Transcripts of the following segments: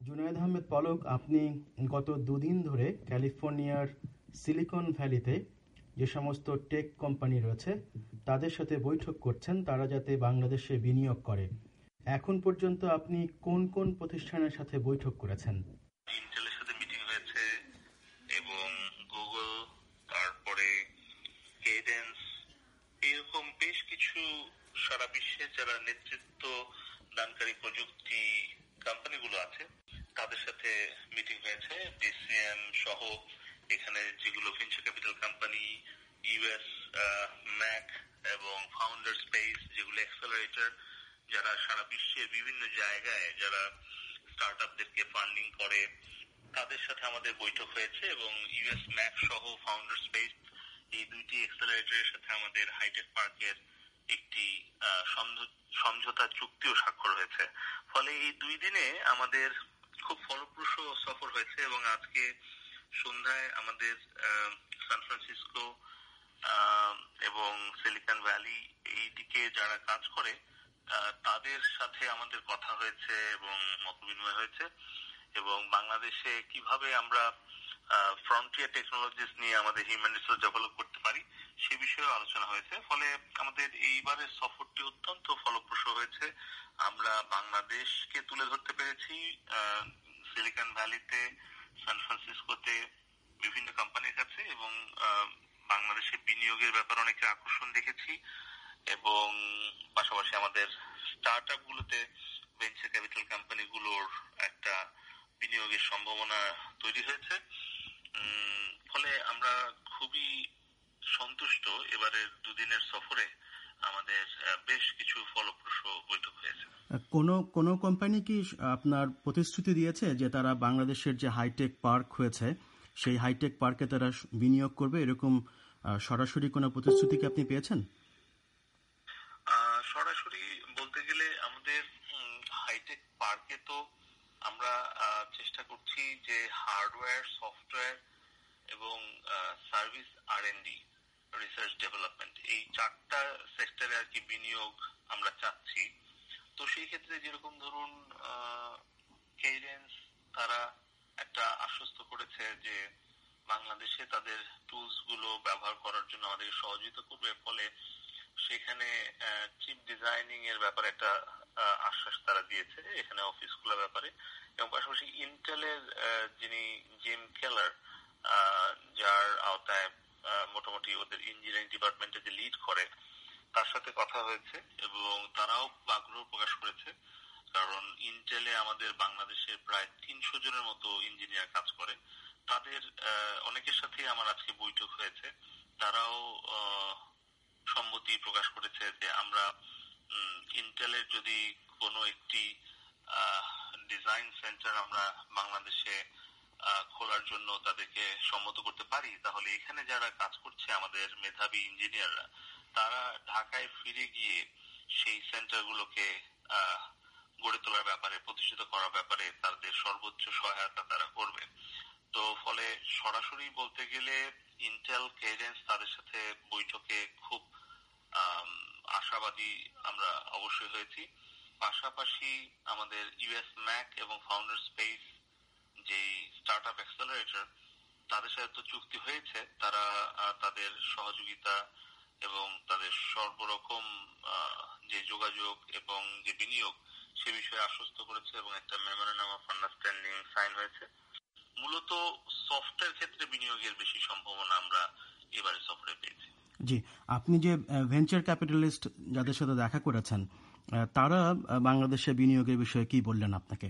জুনায়েদ আহমেদ পলক, আপনি গত দুদিন ধরে ক্যালিফোর্নিয়ার সিলিকন ভ্যালিতে যে সমস্ত টেক কোম্পানি রয়েছে তাদের সাথে বৈঠক করছেন তারা যাতে বাংলাদেশে বিনিয়োগ করে। এখন পর্যন্ত আপনি কোন কোন প্রতিষ্ঠানের সাথে বৈঠক করেছেন? ইন্টেলের সাথে মিটিং হয়েছে এবং গুগল, তারপরে কেডেন্স, এরকম বেশ কিছু সারা বিশ্বের যারা নেতৃত্ব দানকারী প্রযুক্তি কোম্পানিগুলো আছে তাদের সাথে মিটিং হয়েছে। ডিসিএম সহ এখানে যেগুলো venture capital company, US Mac এবং ফাউন্ডার স্পেস, যেগুলো অ্যাক্সেলারেটর, যারা সারা বিশ্বের বিভিন্ন জায়গায় যারা স্টার্টআপদেরকে ফান্ডিং করে, তাদের সাথে আমাদের বৈঠক হয়েছে। এবং ইউএস ম্যাক সহ ফাউন্ডার স্পেস, এই দুইটি অ্যাক্সেলারেটরের সাথে আমাদের হাইটেক পার্কের একটি সমঝোতা চুক্তিও স্বাক্ষর হয়েছে। ফলে এই 2 দিনে আমাদের খুব ফলপ্রসূ সফর হয়েছে এবং আজকে সন্ধ্যায় আমাদের সান ফ্রান্সিসকো এবং সিলিকন ভ্যালি এই দিকে যারা কাজ করে তাদের সাথে আমাদের কথা হয়েছে এবং মত বিনিময় হয়েছে। এবং বাংলাদেশে কিভাবে আমরা ফ্রন্টিয়ার টেকনোলজিস নিয়ে আমাদের হিউম্যান রিসোর্স ডেভেলপ করতে পারি সে বিষয়ে আলোচনা হয়েছে। ফলে আমাদের এইবারের সফরটি অত্যন্ত ফলপ্রসূ হয়েছে। আমরা বাংলাদেশকে তুলে ধরতে পেরেছি সিলিকন ভ্যালিতে, সান ফ্রান্সিসকোতে বিভিন্ন কোম্পানির কাছে, এবং বাংলাদেশে বিনিয়োগের ব্যাপারে অনেকের আকর্ষণ দেখেছি। এবং পাশাপাশি আমাদের স্টার্টআপ গুলোতে ভেঞ্চার ক্যাপিটাল কোম্পানিগুলোর একটা বিনিয়োগের সম্ভাবনা তৈরি হয়েছে। ফলে আমরা খুবই সন্তুষ্ট। এবারের 2 দিনের সফরে আমাদের বেশ কিছু ফলপ্রসূ বৈঠক হয়েছে। কোনো কোম্পানি কি আপনার প্রতিশ্রুতি দিয়েছে যে তারা বাংলাদেশের যে হাইটেক পার্ক হয়েছে সেই হাইটেক পার্কে তারা বিনিয়োগ করবে, এরকম সরাসরি কোনো প্রতিশ্রুতি কি আপনি পেয়েছেন? সরাসরি বলতে গেলে আমাদের হাইটেক পার্কে তো আমরা চেষ্টা করছি যে হার্ডওয়্যার, সফটওয়্যার এবং সার্ভিস আর&ডি, রিসার্চ ডেভেলপমেন্ট, এই 4টা সেক্টরে আর কি বিনিয়োগ আমরা চাচ্ছি। তো সেই ক্ষেত্রে যেরকম ধরুন কেডেন্স তারা একটা আশ্বস্ত করেছে যে বাংলাদেশে তাদের টুলস গুলো ব্যবহার করার জন্য আমাদের সহযোগিতা করবে। ফলে সেখানে চিপ ডিজাইনিং এর ব্যাপারে একটা আশ্বাস তারা দিয়েছে, এখানে অফিস খোলার ব্যাপারে। এবং পাশাপাশি ইন্টেলের যিনি জিম কেলার, যার আওতায় মোটামুটি ওদের ইঞ্জিনিয়ারিং ডিপার্টমেন্টে যে লিড করে, তার সাথে কথা হয়েছে এবং তারাও আগ্রহ প্রকাশ করেছে। কারণ ইন্টেলে আমাদের বাংলাদেশের প্রায় 300 জনের মতো ইঞ্জিনিয়ার কাজ করে। তাদের অনেকের সাথে আমার আজকে বৈঠক হয়েছে। তারাও সম্মতি প্রকাশ করেছে যে আমরা ইন্টেলের যদি কোনো একটি ডিজাইন সেন্টার আমরা বাংলাদেশে খোলার জন্য তাদেরকে সম্মত করতে পারি, তাহলে এখানে যারা কাজ করছে আমাদের মেধাবী ইঞ্জিনিয়াররা, তারা ঢাকায় ফিরে গিয়ে সেই সেন্টারগুলোকে গড়ে তোলার ব্যাপারে, প্রতিষ্ঠিত করার ব্যাপারে তাদের সর্বোচ্চ সহায়তা তারা করবে। তো ফলে সরাসরি বলতে গেলে ইন্টেল, কেডেন্স তাদের সাথে বৈঠকে খুব আশাবাদী আমরা অবশ্যই হয়েছি। পাশাপাশি আমাদের ইউএস ম্যাক এবং ফাউন্ডার স্পেস, যে স্টার্টআপ অ্যাক্সেলারেটর, তাদের সাথে তো চুক্তি হয়েছে। তারা তাদের সহযোগিতা এবং তাদের সর্বরকম যে যোগাযোগ এবং যে বিনিয়োগ সে বিষয়ে আশ্বস্ত করেছে এবং একটা মেমোরেন্ডাম অফ আন্ডারস্ট্যান্ডিং সাইন হয়েছে। মূলত সফটওয়্যার ক্ষেত্রে বিনিয়োগের বেশি সম্ভাবনা আমরা এবারে সফরে পেয়েছি। জি, আপনি যে ভেঞ্চার ক্যাপিটালিস্ট যাদের সাথে দেখা করেছেন তারা বাংলাদেশে বিনিয়োগের বিষয়ে কি বললেন আপনাকে?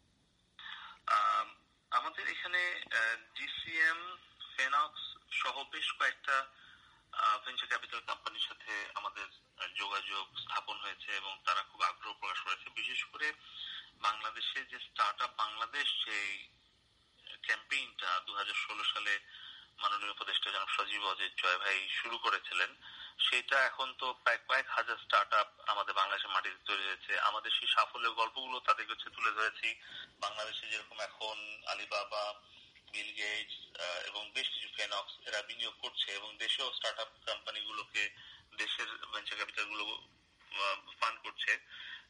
আমাদের এখানে ডিসিএম, ফেনক্স সহ বেশ কয়েকটা ভেঞ্চার ক্যাপিটাল কোম্পানির সাথে আমাদের যোগাযোগ স্থাপন হয়েছে এবং তারা খুব আগ্রহ প্রকাশ করেছে। বিশেষ করে বাংলাদেশে যে স্টার্টআপ বাংলাদেশ যে ক্যাম্পেইনটা 2016 সালে মাননীয় উপদেষ্টা জনাব সজীব ওয়াজেদ জয় ভাই শুরু করেছিলেন, সেটা এখন তো প্রায় কয়েক হাজার স্টার্টআপ আমাদের বাংলাদেশের মাটিতে তৈরি হয়েছে। আমাদের সেই সাফল্যের গল্পগুলো তাদের কাছে তুলে ধরেছি। বাংলাদেশে যেরকম এখন আলিবাবা, বিল গেটস এবং বেশ কিছু ফেনক্স এরা বিনিয়োগ করছে এবং দেশেও স্টার্টআপ কোম্পানিগুলোকে, দেশের ভেঞ্চার ক্যাপিটাল গুলো ফান্ড করছে।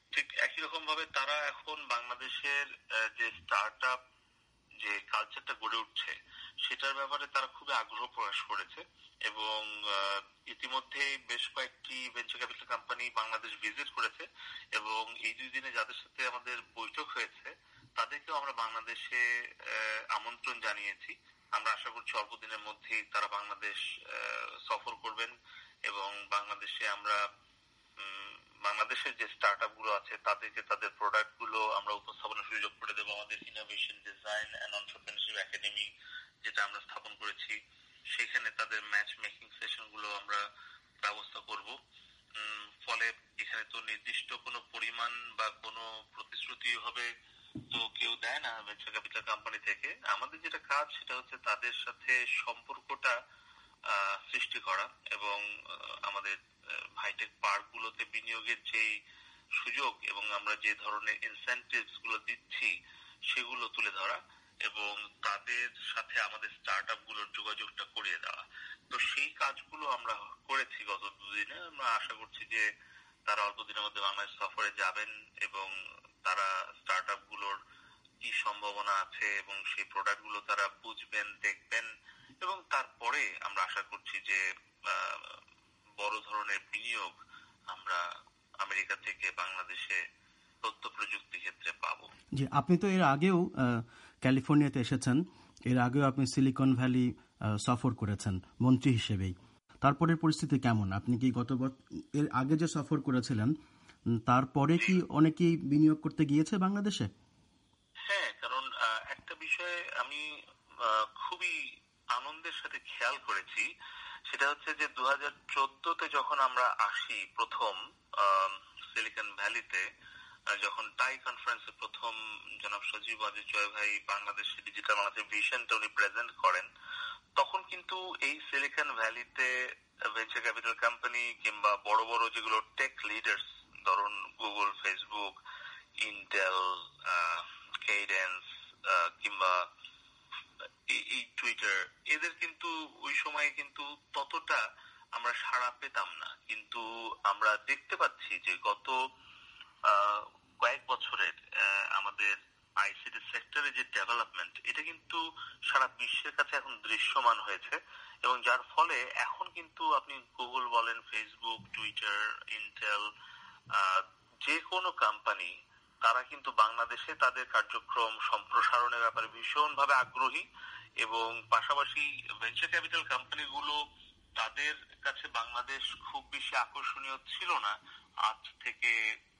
ঠিক একই রকম ভাবে তারা এখন বাংলাদেশের যে স্টার্ট আপ যে কালচারটা গড়ে উঠছে সেটার ব্যাপারে তারা খুবই আগ্রহ প্রকাশ করেছে এবং ইতিমধ্যেই বেশ কয়েকটি venture capital company Bangladesh visit করেছে এবং এই 2 দিনে যাদের সাথে আমাদের বৈঠক হয়েছে তাদেরকেও আমরা বাংলাদেশে আমন্ত্রণ জানিয়েছি। আমরা আশা করছি অল্প দিনের মধ্যেই তারা বাংলাদেশ সফর করবেন এবং বাংলাদেশে আমরা বাংলাদেশের যে স্টার্ট আপ গুলো আছে তাদেরকে তাদের প্রোডাক্ট গুলো আমরা উপস্থাপনের সুযোগ করে দেবো। আমাদের innovation design and entrepreneurship academy যেটা আমরা স্থাপন করেছি সেখানে তাদের ম্যাচ মেকিং সেশন গুলো আমরা ব্যবস্থা করব। ফলে এখানে তো নির্দিষ্ট কোনো পরিমাণ বা কোনো প্রতিশ্রুতি হবে তো কেউ দেয় না ভেঞ্চার ক্যাপিটাল কোম্পানি থেকে। আমাদের যেটা কাজ সেটা হচ্ছে তাদের সাথে সম্পর্কটা সৃষ্টি করা এবং আমাদের হাইটেক পার্ক গুলোতে বিনিয়োগের যে সুযোগ এবং আমরা যে ধরনের ইনসেন্টিভস গুলো দিচ্ছি সেগুলো তুলে ধরা এবং তাদের সাথে আমাদের স্টার্ট আপ গুলোর যোগাযোগটা করিয়ে দেওয়া। তো সেই কাজগুলো আমরা করেছি গত 2 দিনে। আমরা আশা করছি যে তারা অল্প দিনের মধ্যে বাংলাদেশ সফরে যাবেন এবং তারা স্টার্ট আপ গুলোর কি সম্ভাবনা আছে এবং সেই প্রোডাক্ট গুলো তারা বুঝবেন, দেখবেন এবং তারপরে আমরা আশা করছি যে বড় ধরনের বিনিয়োগ আমরা আমেরিকা থেকে বাংলাদেশে তথ্য প্রযুক্তি ক্ষেত্রে পাবো। জি, আপনি তো এর আগেও ক্যালিফোর্নিয়াতে এসেছেন, এর আগেও আপনি সিলিকন ভ্যালি সফর করেছেন মন্ত্রী হিসেবেই। তারপরের পরিস্থিতি কেমন? আপনি কি এর আগে যে সফর করেছিলেন তারপরে কি অনেকেই বিনিয়োগ করতে গিয়েছে বাংলাদেশে? হ্যাঁ, কারণ একটা বিষয়ে আমি খুবই আনন্দের সাথে খেয়াল করেছি, সেটা হচ্ছে যে 2014-তে যখন আমরা আসি প্রথম সিলিকন ভ্যালিতে, যখন টাই কনফারেন্সে প্রথম জনাব সজীব ওয়াজেদ জয় ভাই বাংলাদেশে ডিজিটাল বাংলাদেশের ভিশনটা উনি প্রেজেন্ট করেন, তখন কিন্তু এই সিলিকন ভ্যালিতে ভেঞ্চার ক্যাপিটাল কোম্পানি কিংবা বড় বড় যেগুলো টেক লিডার্স, ধরুন গুগল, ফেসবুক, ইন্টেল, কেডেন্স কিংবা এই টুইটার, এদের কিন্তু ওই সময় কিন্তু ততটা আমরা সাড়া পেতাম না। কিন্তু আমরা দেখতে পাচ্ছি যে গত কয়েক বছরের আমাদের আইসিটি সেক্টরে যে ডেভেলপমেন্ট, এটা কিন্তু সারা বিশ্বের কাছে এখন দৃশ্যমান হয়েছে এবং যার ফলে এখন কিন্তু আপনি গুগল বলেন, ফেসবুক, টুইটার, ইন্টেল, যে কোনো কোম্পানি তারা কিন্তু বাংলাদেশে তাদের কার্যক্রম সম্প্রসারণের ব্যাপারে ভীষণভাবে আগ্রহী এবং পাশাপাশি ভেঞ্চার ক্যাপিটাল কোম্পানিগুলো তাদের কাছে বাংলাদেশ খুব বেশি আকর্ষণীয় ছিল না আজ থেকে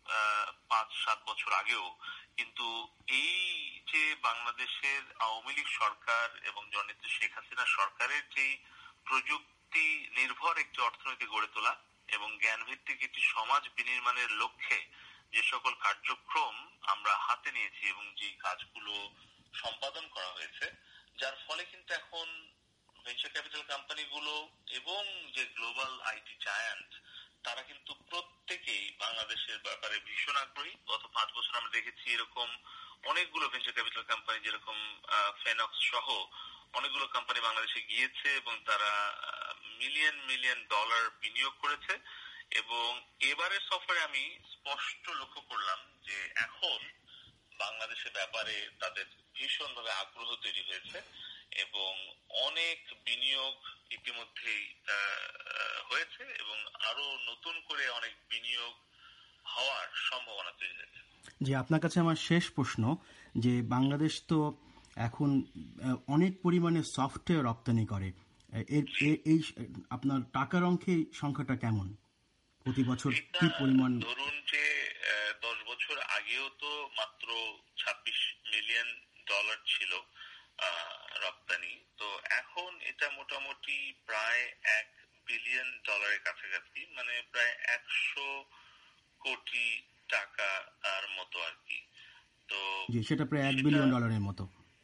5-7 বছর আগেও। কিন্তু এই যে বাংলাদেশের আওয়ামী লীগ সরকার এবং জননেত্রী শেখ হাসিনা সরকারের যে প্রযুক্তি নির্ভর একটি অর্থনীতি গড়ে তোলা এবং জ্ঞান ভিত্তিক একটি সমাজ বিনির্মাণের লক্ষ্যে যে সকল কার্যক্রম আমরা হাতে নিয়েছি এবং যে কাজগুলো সম্পাদন করা হয়েছে, যার ফলে কিন্তু এখন ভেঞ্চার ক্যাপিটাল কোম্পানিগুলো এবং যে গ্লোবাল আইটি জায়ান্ট তারা কিন্তু প্রত্যেকেই বাংলাদেশের ব্যাপারে ভীষণ আগ্রহী। গত 5 বছর আমরা দেখেছি এরকম অনেকগুলো ভেঞ্চার ক্যাপিটাল কোম্পানি, যেরকম ফেনক্স সহ অনেকগুলো কোম্পানি বাংলাদেশে গিয়েছে এবং তারা মিলিয়ন মিলিয়ন ডলার বিনিয়োগ করেছে। এবং এবারের সফরে আমি স্পষ্ট লক্ষ্য করলাম যে এখন বাংলাদেশের ব্যাপারে তাদের ভীষণভাবে আগ্রহ তৈরি হয়েছে এবং অনেক বিনিয়োগ ইতিমধ্যেই হয়েছে এবং আরো নতুন করে অনেক বিনিয়োগ হওয়ার সম্ভাবনা তৈরি হয়েছে। জি, আপনার কাছে আমার শেষ প্রশ্ন, যে বাংলাদেশ তো এখন অনেক পরিমাণে সফটওয়্যার রপ্তানি করে, এই আপনার টাকার অঙ্কে সংখ্যাটা কেমন? প্রতি বছর কি পরিমাণ? ধরুন যে 10 বছর আগেও তো মাত্র 26 মিলিয়ন ডলার ছিল রপ্তানি, তো এখন এটা মোটামুটি প্রায় 1 বিলিয়ন ডলারের কাছাকাছি, মানে প্রায় 100 কোটি টাকা আর মতো আর কি। তো সেটা প্রায় 1 বিলিয়ন ডলারের মতো।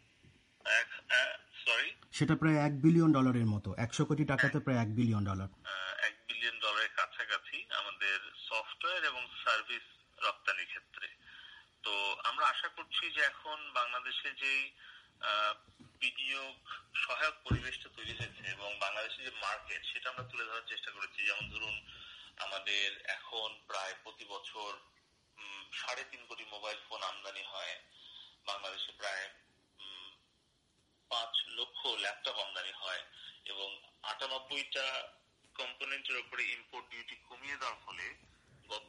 সেটা প্রায় 1 বিলিয়ন ডলারের মতো। 100 কোটি টাকাতে প্রায় 1 বিলিয়ন ডলার। 1 বিলিয়ন ডলারের কাছাকাছি আমাদের সফটওয়্যার এবং সার্ভিস রপ্তানির ক্ষেত্রে। তো আমরা আশা করছি যে এখন বাংলাদেশে যেই বিনিয়োগ সহায়ক পরিবেশটা তৈরি হয়েছে এবং বাংলাদেশের যে মার্কেট সেটা আমরা তুলে ধরার চেষ্টা করেছি। যেমন ধরুন আমাদের এখন প্রায় প্রতি বছর 3.5 কোটি মোবাইল ফোন আমদানি হয়। বাংলাদেশে প্রায় 5 লক্ষ ল্যাপটপ আমদানি হয় এবং 98টা কম্পোনেন্টের উপরে ইম্পোর্ট ডিউটি কমিয়ে দেওয়ার ফলে গত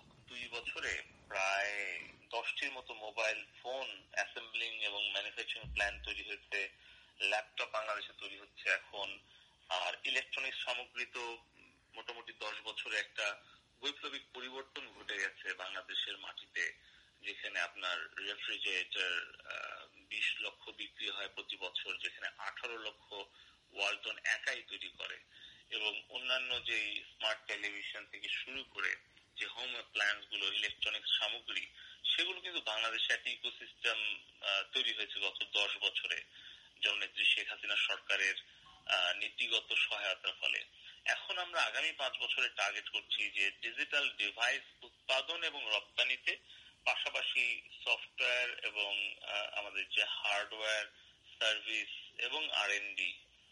2 বছরে প্রায় 10টির মতো মোবাইল ফোন অ্যাসেম্বলিং এবং ম্যানুফ্যাকচারিং প্ল্যান্ট তৈরি হয়েছে। ল্যাপটপ বাংলাদেশে তৈরি হচ্ছে এখন। আর ইলেকট্রনিক্স সামগ্রী তো মোটামুটি 10 বছরে একটা বৈপ্লবিক পরিবর্তন ঘটে গেছে বাংলাদেশের মাটিতে, যেখানে আপনার রেফ্রিজারেটর 20 লক্ষ বিক্রি হয় প্রতি বছর, যেখানে 18 লক্ষ ওয়ালটন একাই তৈরি করে, এবং অন্যান্য যে স্মার্ট টেলিভিশন থেকে শুরু করে যে হোম অ্যাপ্লায়েন্স গুলো, ইলেকট্রনিক্স সামগ্রী, সেগুলো কিন্তু বাংলাদেশে একটা ইকোসিস্টেম তৈরি হয়েছে গত 10 বছরে জননেত্রী শেখ হাসিনা সরকারের নীতিগত সহায়তার ফলে। এখন আমরা আগামী 5 বছরে টার্গেট করছি যে ডিজিটাল ডিভাইস উৎপাদন এবং রপ্তানিতে, পাশাপাশি সফটওয়্যার এবং আমাদের যে হার্ডওয়্যার, সার্ভিস এবং R&D,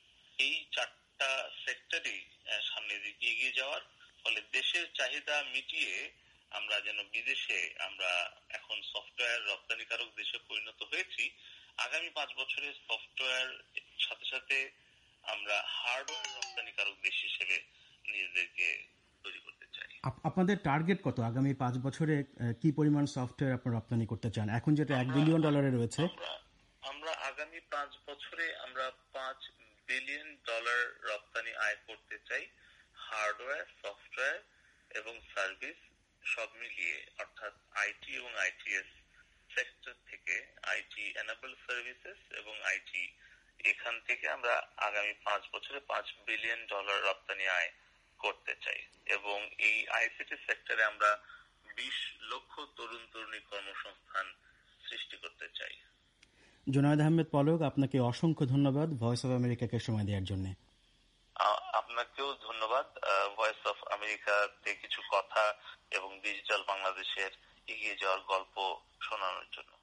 এই 4টা সেক্টরই সামনের দিকে এগিয়ে যাওয়ার ফলে দেশের চাহিদা মিটিয়ে আমরা যেন বিদেশে, আমরা এখন সফটওয়্যার রপ্তানিকারক দেশে পরিণত হয়েছি। আগামী 5 বছরে সফটওয়্যার সাথে সাথে আমরা হার্ডওয়্যার রপ্তানিকারক দেশ হিসেবে নিজেদেরকে তৈরি করতে চাই। আপনাদের টার্গেট কত? আগামী 5 বছরে কি পরিমাণ সফটওয়্যার আপনারা রপ্তানি করতে চান? এখন যেটা $1 বিলিয়ন রয়েছে, আমরা আগামী 5 বছরে আমরা $5 বিলিয়ন রপ্তানি আয় করতে চাই, হার্ডওয়্যার, সফটওয়্যার এবং সার্ভিস সব মিলিয়ে, অর্থাৎ আইটি এবং আইটিএস সেক্টর থেকে, আইটি এনাবল সার্ভিসেস এবং আইটি, এখান থেকে আমরা আগামী 5 বছরে $5 বিলিয়ন রপ্তানি আয় করতে চাই। এবং এই আইসিটি সেক্টরে আমরা 20 লক্ষ তরুণ তরুণী কর্মসংস্থান সৃষ্টি করতে চাই। জুনায়েদ আহমেদ পলক, আপনাকে অসংখ্য ধন্যবাদ ভয়েস অফ আমেরিকাকে সময় দেওয়ার জন্য। আপনাকেও ধন্যবাদ ভয়েস অফ আমেরিকাতে কিছু কথা এবং ডিজিটাল বাংলাদেশের এগিয়ে যাওয়ার গল্প শোনানোর জন্য।